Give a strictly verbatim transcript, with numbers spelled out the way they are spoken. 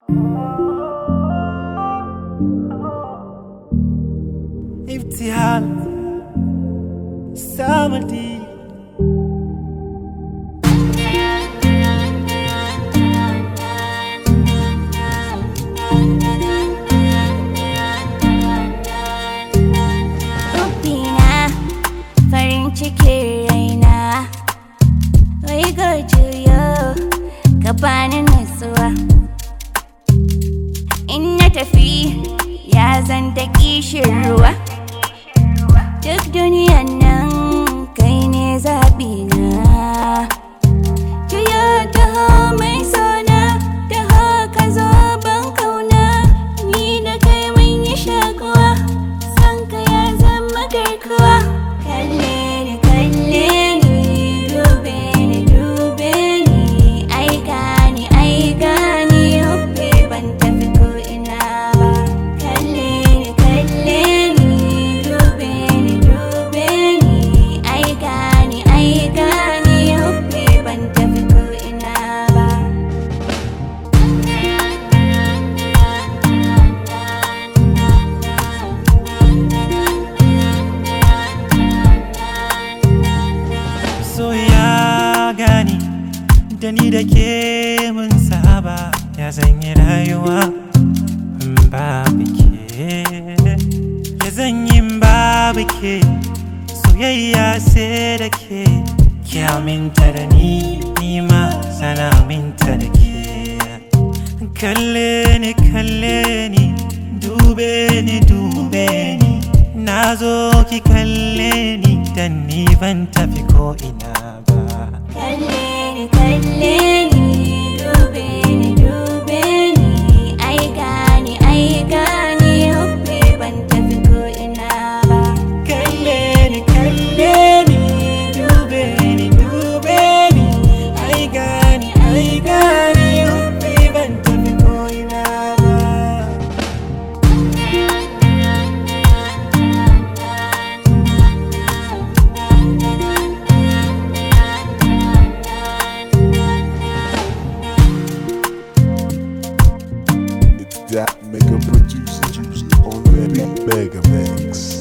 ابتهال سامدي Rubina, farin cikin raina, wai gajiyo ka bani nutsuwa. In na tafi ya zan da kishin ruwa. Duk duniyan nan kai ne zaɓina. Juya taho mai sona, taho ka zo ban kauna. Ni da kai mun yi shakuwa, san ka ya zama garkuwa. Kalle ni kalle ni, dube ni dube ni. Ai gani ai gani, hubbe ban tafi ko ina ba. Kalle ni kalle ni, dube ni dube ni. Ai gani ai gani, hubbe ban tafi ko ina ba. So ya gani da ni da ke mun saba, ya zanyi rayuwa in babu ke, ya zanyi babu ke. Soyayya sai da ke, ki aminta da ni, ni ma sana aminta da ke. Kalle ni kalle ni, dube ni dube ni. Na zo ki kalle ni, dan ni ban tafi ko ina ba. Kalle ni kalle ni, dube ni dube ni. Ai gani ai gani, hubbe ban tafi ko ina ba. Kalle ni kalle ni, dube ni dube ni. Ai gani ai gani, hubbe ban tafi ko ina ba. That make a producer on that beat Mega Mix.